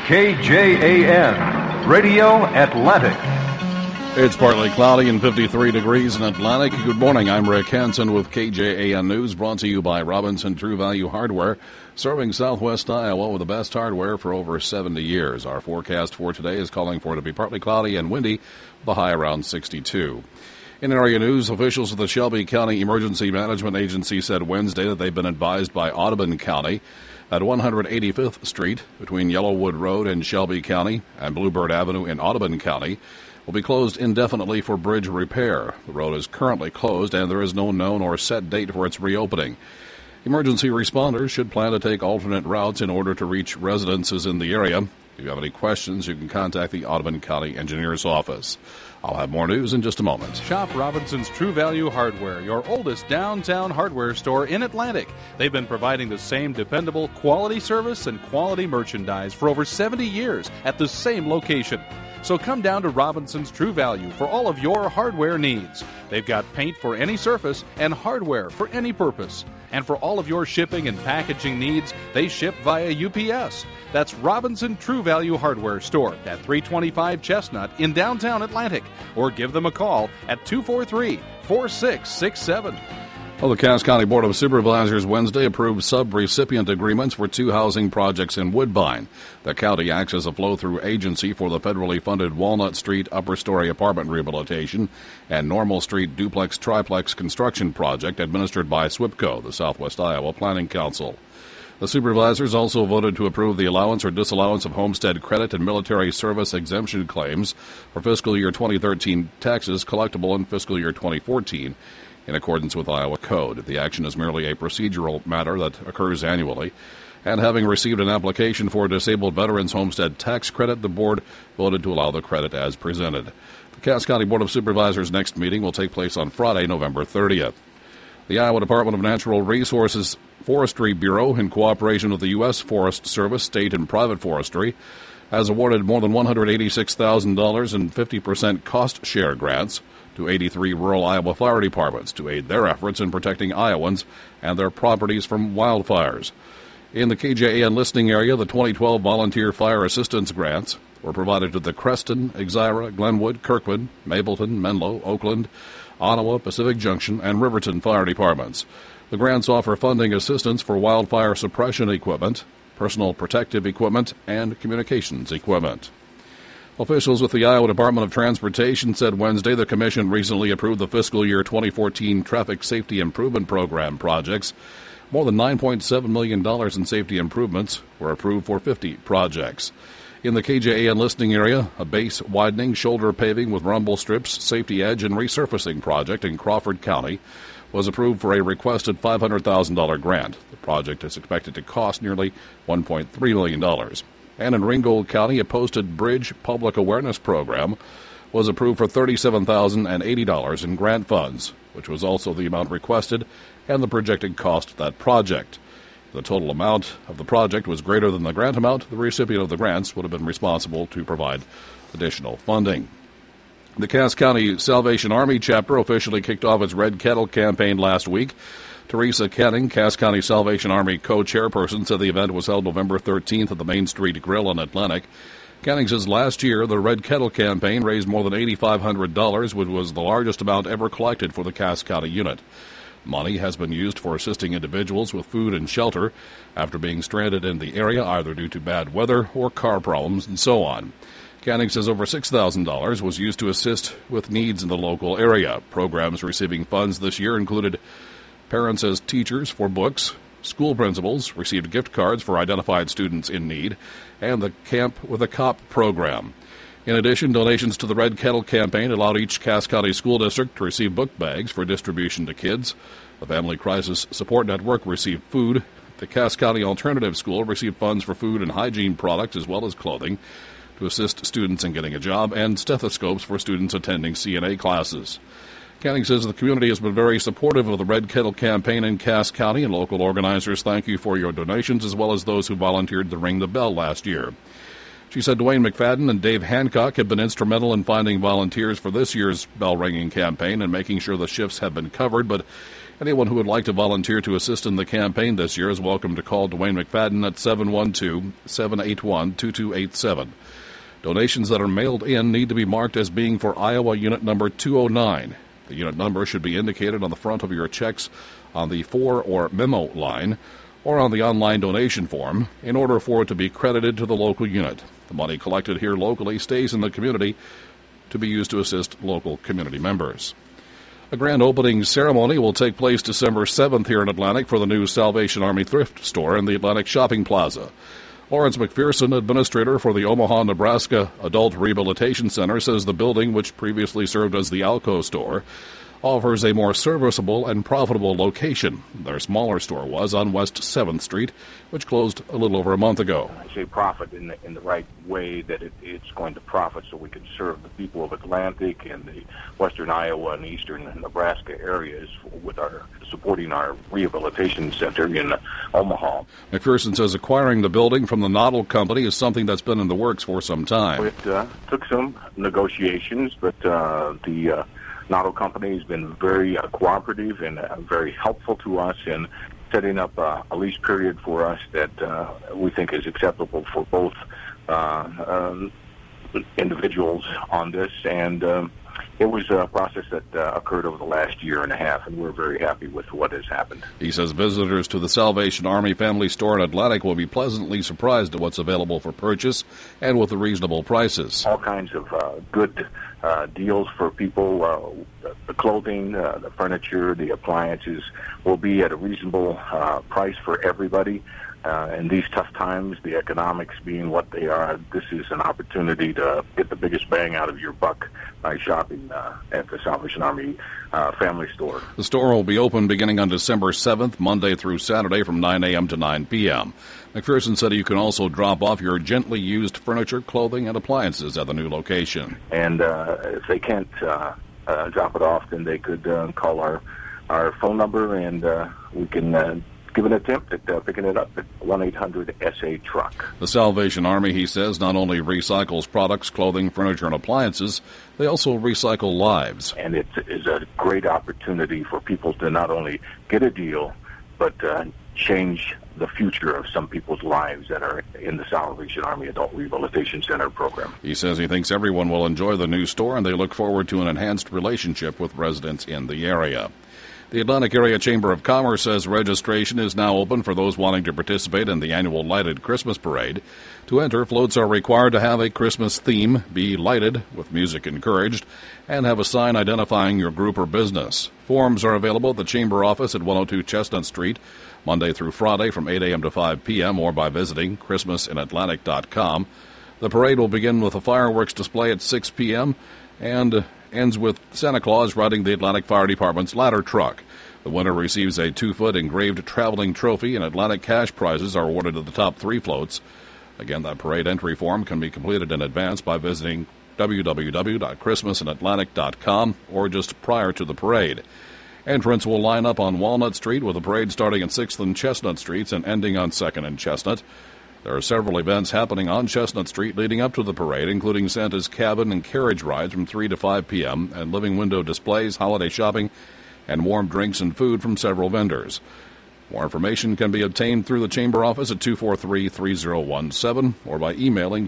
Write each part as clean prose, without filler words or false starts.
KJAN, Radio Atlantic. It's partly cloudy and 53 degrees in Atlantic. Good morning, I'm Rick Hansen with KJAN News, brought to you by Robinson True Value Hardware, serving Southwest Iowa with the best hardware for over 70 years. Our forecast for today is calling for it to be partly cloudy and windy, the high around 62. In area news, officials of the Shelby County Emergency Management Agency said Wednesday that they've been advised by Audubon County at 185th Street between Yellowwood Road in Shelby County and Bluebird Avenue in Audubon County will be closed indefinitely for bridge repair. The road is currently closed and there is no known or set date for its reopening. Emergency responders should plan to take alternate routes in order to reach residences in the area. If you have any questions, you can contact the Audubon County Engineer's Office. I'll have more news in just a moment. Shop Robinson's True Value Hardware, your oldest downtown hardware store in Atlantic. They've been providing the same dependable quality service and quality merchandise for over 70 years at the same location. So come down to Robinson's True Value for all of your hardware needs. They've got paint for any surface and hardware for any purpose. And for all of your shipping and packaging needs, they ship via UPS. That's Robinson True Value Hardware Store at 325 Chestnut in downtown Atlantic. Or give them a call at 243-4667. Well, the Cass County Board of Supervisors Wednesday approved sub-recipient agreements for 2 housing projects in Woodbine. The county acts as a flow-through agency for the federally funded Walnut Street upper-story apartment rehabilitation and Normal Street duplex-triplex construction project administered by SWIPCO, the Southwest Iowa Planning Council. The supervisors also voted to approve the allowance or disallowance of homestead credit and military service exemption claims for fiscal year 2013 taxes collectible in fiscal year 2014. In accordance with Iowa Code. The action is merely a procedural matter that occurs annually. And having received an application for a disabled veterans homestead tax credit, the board voted to allow the credit as presented. The Cass County Board of Supervisors' next meeting will take place on Friday, November 30th. The Iowa Department of Natural Resources Forestry Bureau, in cooperation with the U.S. Forest Service, state and private forestry, has awarded more than $186,000 in 50% cost share grants to 83 rural Iowa fire departments to aid their efforts in protecting Iowans and their properties from wildfires. In the KJAN listening area, the 2012 Volunteer Fire Assistance Grants were provided to the Creston, Exira, Glenwood, Kirkwood, Mapleton, Menlo, Oakland, Ottawa, Pacific Junction, and Riverton fire departments. The grants offer funding assistance for wildfire suppression equipment, personal protective equipment, and communications equipment. Officials with the Iowa Department of Transportation said Wednesday the Commission recently approved the fiscal year 2014 Traffic Safety Improvement Program projects. More than $9.7 million in safety improvements were approved for 50 projects. In the KJAN listening area, a base widening, shoulder paving with rumble strips, safety edge, and resurfacing project in Crawford County was approved for a requested $500,000 grant. The project is expected to cost nearly $1.3 million. And in Ringgold County, a posted bridge public awareness program was approved for $37,080 in grant funds, which was also the amount requested and the projected cost of that project. If the total amount of the project was greater than the grant amount, the recipient of the grants would have been responsible to provide additional funding. The Cass County Salvation Army chapter officially kicked off its Red Kettle campaign last week. Teresa Kenning, Cass County Salvation Army co-chairperson, said the event was held November 13th at the Main Street Grill in Atlantic. Kenning says last year the Red Kettle campaign raised more than $8,500, which was the largest amount ever collected for the Cass County unit. Money has been used for assisting individuals with food and shelter after being stranded in the area, either due to bad weather or car problems and so on. Canning says over $6,000 was used to assist with needs in the local area. Programs receiving funds this year included parents as teachers for books, school principals received gift cards for identified students in need, and the Camp with a Cop program. In addition, donations to the Red Kettle campaign allowed each Cass County school district to receive book bags for distribution to kids. The Family Crisis Support Network received food. The Cass County Alternative School received funds for food and hygiene products as well as clothing to assist students in getting a job, and stethoscopes for students attending CNA classes. Canning says the community has been very supportive of the Red Kettle campaign in Cass County, and local organizers thank you for your donations as well as those who volunteered to ring the bell last year. She said Dwayne McFadden and Dave Hancock have been instrumental in finding volunteers for this year's bell-ringing campaign and making sure the shifts have been covered, but Anyone who would like to volunteer to assist in the campaign this year is welcome to call Dwayne McFadden at 712-781-2287. Donations that are mailed in need to be marked as being for Iowa Unit Number 209. The unit number should be indicated on the front of your checks on the for or memo line or on the online donation form in order for it to be credited to the local unit. The money collected here locally stays in the community to be used to assist local community members. A grand opening ceremony will take place December 7th here in Atlantic for the new Salvation Army thrift store in the Atlantic Shopping Plaza. Lawrence McPherson, administrator for the Omaha, Nebraska Adult Rehabilitation Center, says the building, which previously served as the Alco store, offers a more serviceable and profitable location. Their smaller store was on West 7th Street, which closed a little over a month ago. I say profit in the right way, that it's going to profit so we can serve the people of Atlantic and the western Iowa and eastern Nebraska areas with supporting our rehabilitation center in Omaha. McPherson says acquiring the building from the Noddle Company is something that's been in the works for some time. It took some negotiations, but the Noddle Company has been very cooperative and very helpful to us in setting up a lease period for us that we think is acceptable for both individuals on this. And it was a process that occurred over the last year and a half, and we're very happy with what has happened. He says visitors to the Salvation Army Family Store in Atlantic will be pleasantly surprised at what's available for purchase and with the reasonable prices. All kinds of good deals for people. The clothing, the furniture, the appliances will be at a reasonable price for everybody. In these tough times, the economics being what they are, this is an opportunity to get the biggest bang out of your buck by shopping at the Salvation Army Family Store. The store will be open beginning on December 7th, Monday through Saturday from 9 a.m. to 9 p.m. McPherson said you can also drop off your gently used furniture, clothing, and appliances at the new location. And if they can't drop it off, then they could call our phone number, and we can give an attempt at picking it up at 1-800-SA-TRUCK. The Salvation Army, he says, not only recycles products, clothing, furniture, and appliances, they also recycle lives. And it is a great opportunity for people to not only get a deal, but change the future of some people's lives that are in the Salvation Army Adult Rehabilitation Center program. He says he thinks everyone will enjoy the new store, and they look forward to an enhanced relationship with residents in the area. The Atlantic Area Chamber of Commerce says registration is now open for those wanting to participate in the annual Lighted Christmas Parade. To enter, floats are required to have a Christmas theme, be lighted, with music encouraged, and have a sign identifying your group or business. Forms are available at the Chamber office at 102 Chestnut Street, Monday through Friday from 8 a.m. to 5 p.m. or by visiting ChristmasInAtlantic.com. The parade will begin with a fireworks display at 6 p.m. and ends with Santa Claus riding the Atlantic Fire Department's ladder truck. The winner receives a 2-foot engraved traveling trophy, and Atlantic cash prizes are awarded to the top 3 floats. Again, that parade entry form can be completed in advance by visiting www.ChristmasInAtlantic.com or just prior to the parade. Entrants will line up on Walnut Street, with the parade starting at 6th and Chestnut Streets and ending on 2nd and Chestnut. There are several events happening on Chestnut Street leading up to the parade, including Santa's cabin and carriage rides from 3 to 5 p.m., and living window displays, holiday shopping, and warm drinks and food from several vendors. More information can be obtained through the Chamber office at 243-3017 or by emailing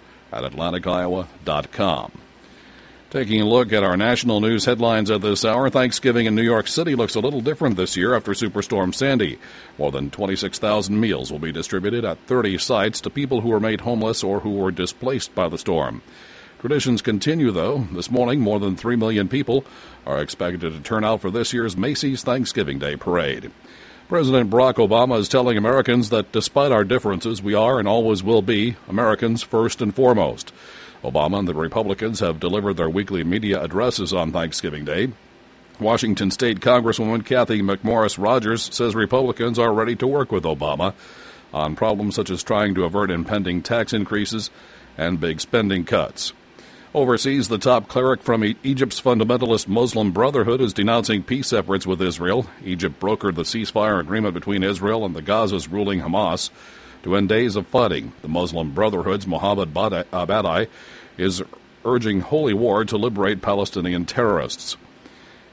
chamber@atlanticiowa.com. Taking a look at our national news headlines at this hour, Thanksgiving in New York City looks a little different this year after Superstorm Sandy. More than 26,000 meals will be distributed at 30 sites to people who were made homeless or who were displaced by the storm. Traditions continue, though. This morning, more than 3 million people are expected to turn out for this year's Macy's Thanksgiving Day Parade. President Barack Obama is telling Americans that despite our differences, we are and always will be Americans first and foremost. Obama and the Republicans have delivered their weekly media addresses on Thanksgiving Day. Washington State Congresswoman Kathy McMorris Rogers says Republicans are ready to work with Obama on problems such as trying to avert impending tax increases and big spending cuts. Overseas, the top cleric from Egypt's fundamentalist Muslim Brotherhood is denouncing peace efforts with Israel. Egypt brokered the ceasefire agreement between Israel and the Gaza's ruling Hamas to end days of fighting. The Muslim Brotherhood's Mohammed Abadi is urging holy war to liberate Palestinian terrorists.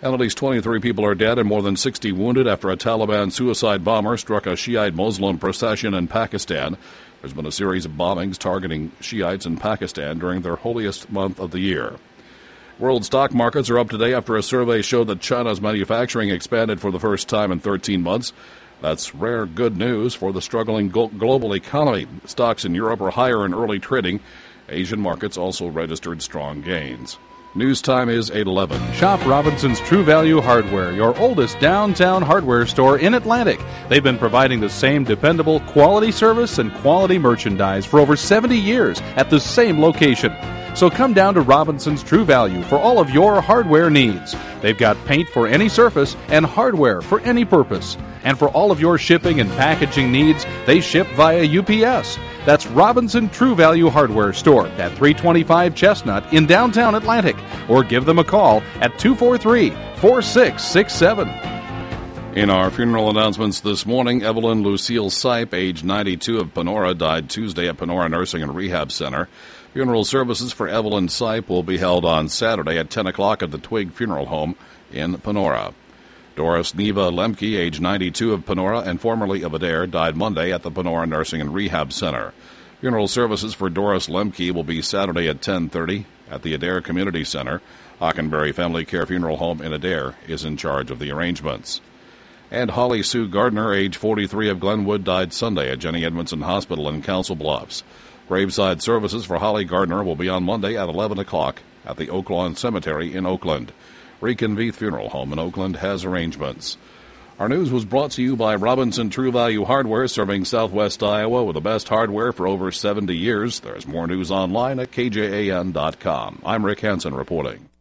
And at least 23 people are dead and more than 60 wounded after a Taliban suicide bomber struck a Shiite Muslim procession in Pakistan. There's been a series of bombings targeting Shiites in Pakistan during their holiest month of the year. World stock markets are up today after a survey showed that China's manufacturing expanded for the first time in 13 months. That's rare good news for the struggling global economy. Stocks in Europe are higher in early trading. Asian markets also registered strong gains. News time is 8:11. Shop Robinson's True Value Hardware, your oldest downtown hardware store in Atlantic. They've been providing the same dependable quality service and quality merchandise for over 70 years at the same location. So come down to Robinson's True Value for all of your hardware needs. They've got paint for any surface and hardware for any purpose. And for all of your shipping and packaging needs, they ship via UPS. That's Robinson True Value Hardware Store at 325 Chestnut in downtown Atlantic. Or give them a call at 243-4667. In our funeral announcements this morning, Evelyn Lucille Sipe, age 92, of Panora, died Tuesday at Panora Nursing and Rehab Center. Funeral services for Evelyn Sipe will be held on Saturday at 10 o'clock at the Twig Funeral Home in Panora. Doris Neva Lemke, age 92, of Panora and formerly of Adair, died Monday at the Panora Nursing and Rehab Center. Funeral services for Doris Lemke will be Saturday at 10:30 at the Adair Community Center. Hockenberry Family Care Funeral Home in Adair is in charge of the arrangements. And Holly Sue Gardner, age 43, of Glenwood, died Sunday at Jenny Edmondson Hospital in Council Bluffs. Graveside services for Holly Gardner will be on Monday at 11 o'clock at the Oaklawn Cemetery in Oakland. Reconveith Funeral Home in Oakland has arrangements. Our news was brought to you by Robinson True Value Hardware, serving Southwest Iowa with the best hardware for over 70 years. There's more news online at kjan.com. I'm Rick Hansen reporting.